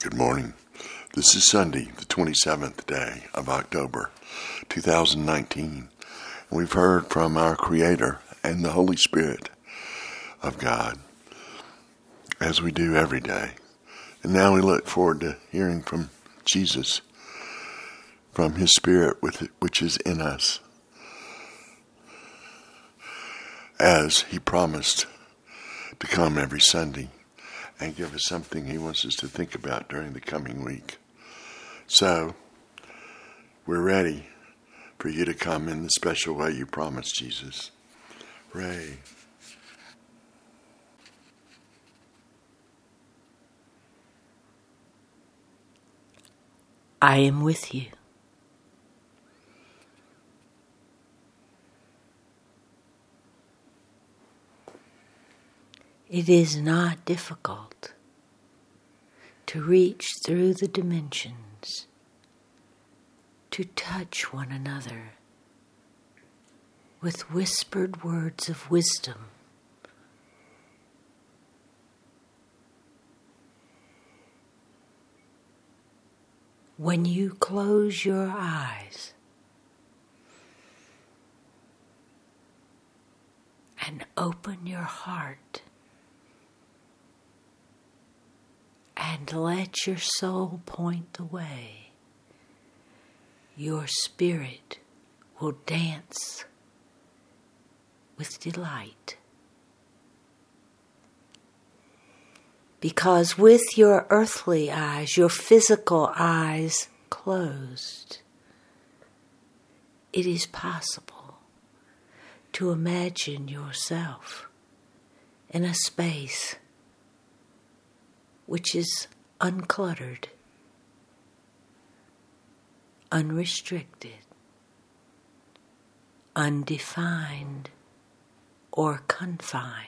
Good morning. This is Sunday, the 27th day of October, 2019. And we've heard from our Creator and the Holy Spirit of God, as we do every day. And now we look forward to hearing from Jesus, from His Spirit which is in us, as He promised to come every Sunday and give us something He wants us to think about during the coming week. So, we're ready for you to come in the special way you promised, Jesus. Pray. I am with you. It is not difficult to reach through the dimensions, to touch one another with whispered words of wisdom. When you close your eyes and open your heart and let your soul point the way, your spirit will dance with delight. Because with your earthly eyes, your physical eyes closed, it is possible to imagine yourself in a space which is uncluttered, unrestricted, undefined, or confined.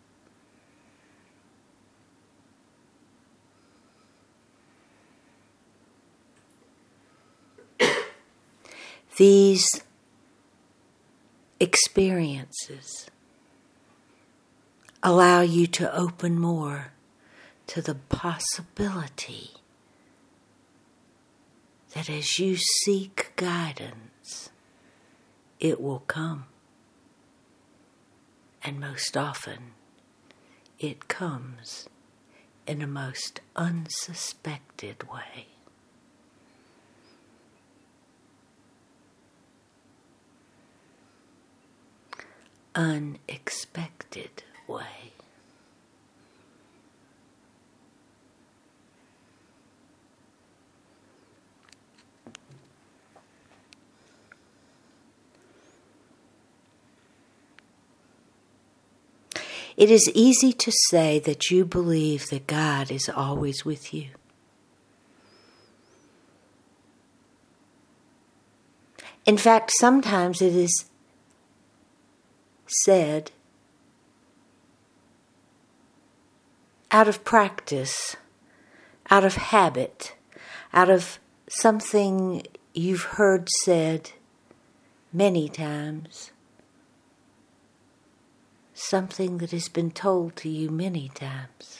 These experiences allow you to open more to the possibility that as you seek guidance, it will come. And most often, it comes in a most unsuspected way. Unexpected way. It is easy to say that you believe that God is always with you. In fact, sometimes it is said out of practice, out of habit, out of something you've heard said many times, something that has been told to you many times.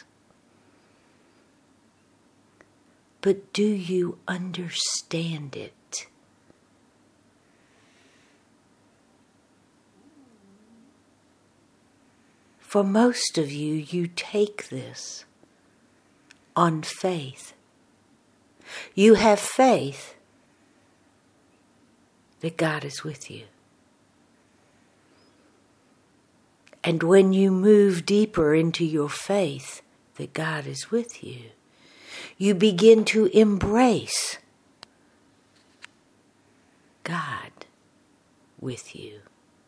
But do you understand it? For most of you, you take this on faith. You have faith that God is with you. And when you move deeper into your faith that God is with you, you begin to embrace God with you.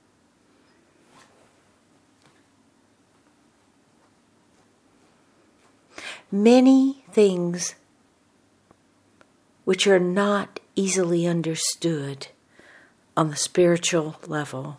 Many things which are not easily understood on the spiritual level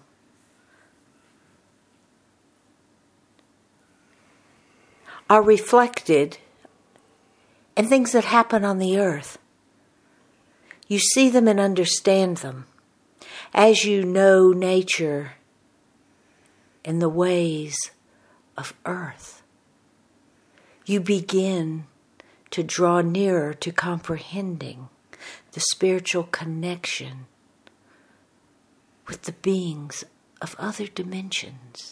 are reflected in things that happen on the earth. You see them and understand them as you know nature and the ways of earth. You begin to draw nearer to comprehending the spiritual connection with the beings of other dimensions,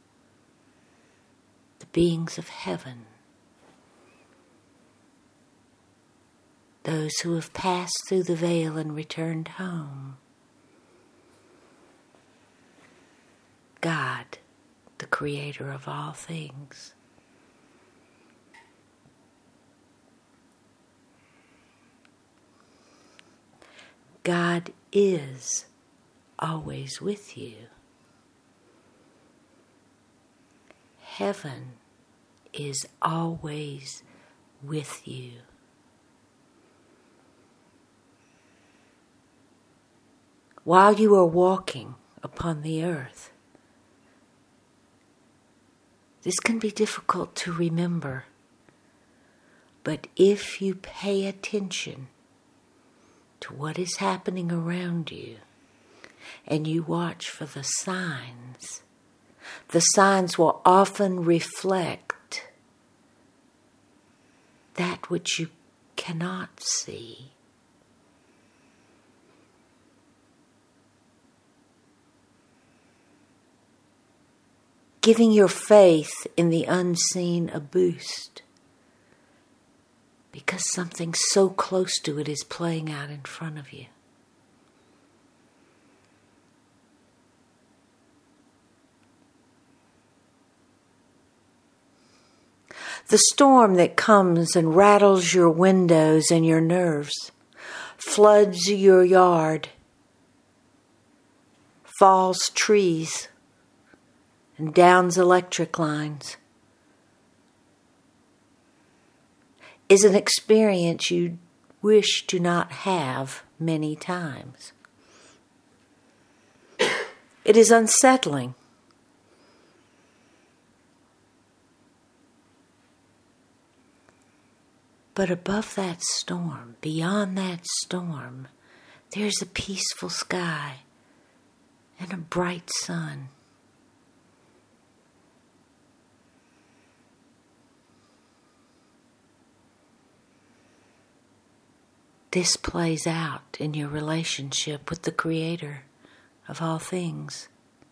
the beings of heaven, those who have passed through the veil and returned home. God, the creator of all things. God is always with you. Heaven is always with you. While you are walking upon the earth, this can be difficult to remember, but if you pay attention to what is happening around you and you watch for the signs will often reflect that which you cannot see. Giving your faith in the unseen a boost because something so close to it is playing out in front of you. The storm that comes and rattles your windows and your nerves, floods your yard, falls trees, and downs electric lines, is an experience you wish to not have many times. It is unsettling. But above that storm, beyond that storm, there's a peaceful sky and a bright sun. This plays out in your relationship with the Creator of all things.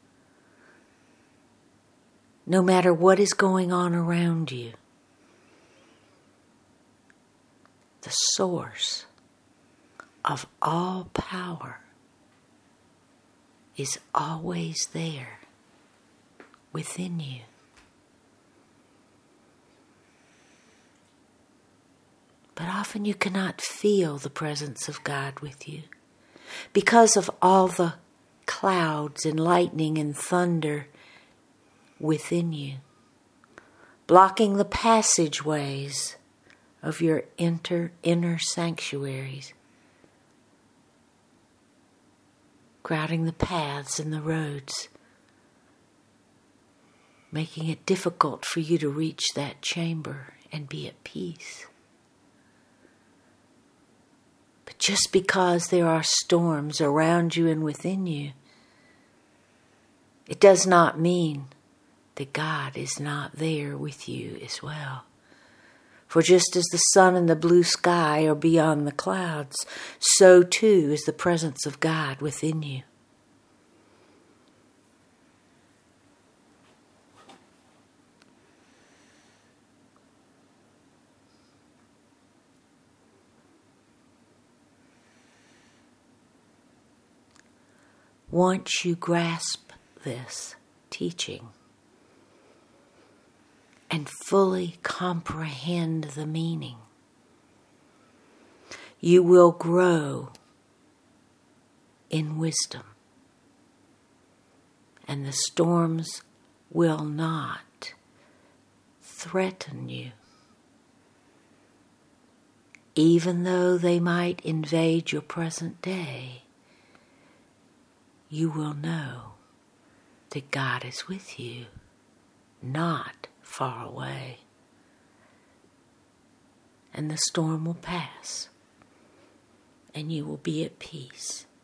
No matter what is going on around you, the source of all power is always there within you. But often you cannot feel the presence of God with you because of all the clouds and lightning and thunder within you, blocking the passageways of your inner sanctuaries, crowding the paths and the roads, making it difficult for you to reach that chamber and be at peace. But just because there are storms around you and within you, it does not mean that God is not there with you as well. For just as the sun and the blue sky are beyond the clouds, so too is the presence of God within you. Once you grasp this teaching and fully comprehend the meaning, you will grow in wisdom, and the storms will not threaten you, even though they might invade your present day. You will know that God is with you, not far away. And the storm will pass, and you will be at peace.